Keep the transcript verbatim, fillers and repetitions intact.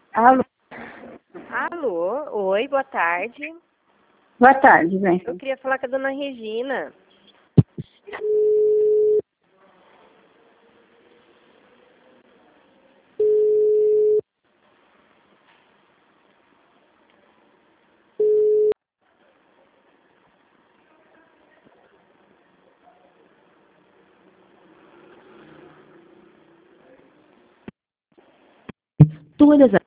Alô? Alô, oi, boa tarde. Boa tarde, bem. Eu queria falar com a dona Regina. Todas as